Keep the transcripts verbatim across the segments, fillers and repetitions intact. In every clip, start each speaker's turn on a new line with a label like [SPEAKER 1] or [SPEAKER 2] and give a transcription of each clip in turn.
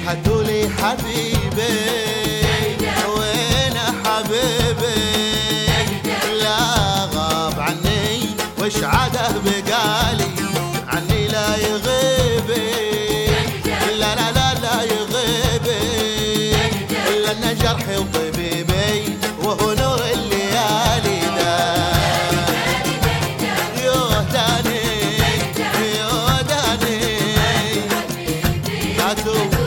[SPEAKER 1] هاتولي حبيبي وين حبيبي لا غاب عني وش عاده بقالي عني لا يغيبي لا لا لا لا يغيبي إلا أن جرحي وطبيبي وهو نور الليالي ده يهداني يهداني هاتولي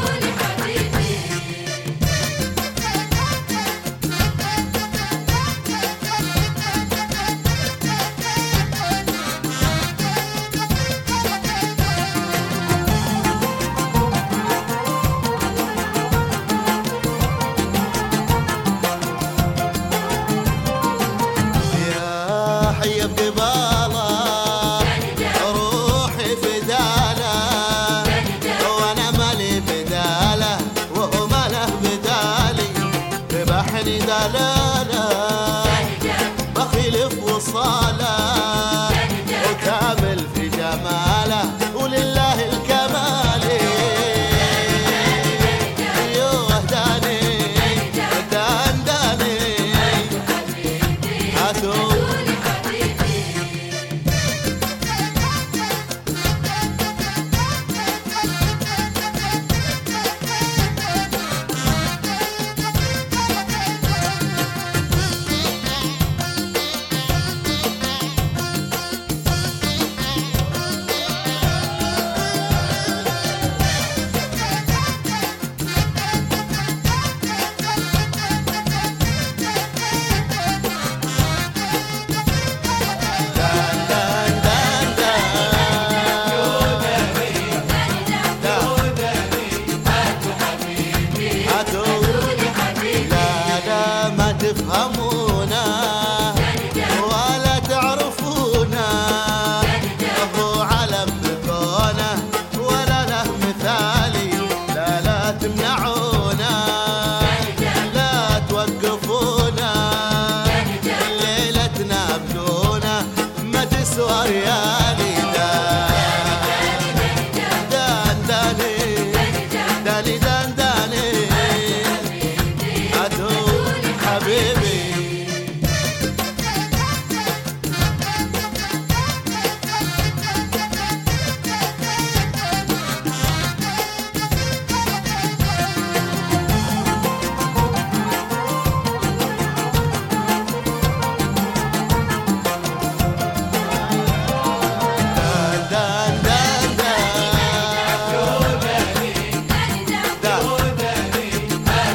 [SPEAKER 1] حي بقباله روحي فداله وانا مالي بداله وهو ماله بدالي ذبحني دلاله بخيل في وصاله وكامل في جماله ولله الكمال يهداني دنداني هاتوا تفهمونا ولا تعرفونا هو علم بكونه ولا له مثالي لا لا تمنعونا لا توقفونا ليلتنا بدونه ما تسوى ريالي دان داني داني دان داني حبيبي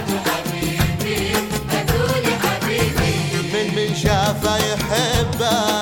[SPEAKER 1] شافه يحبه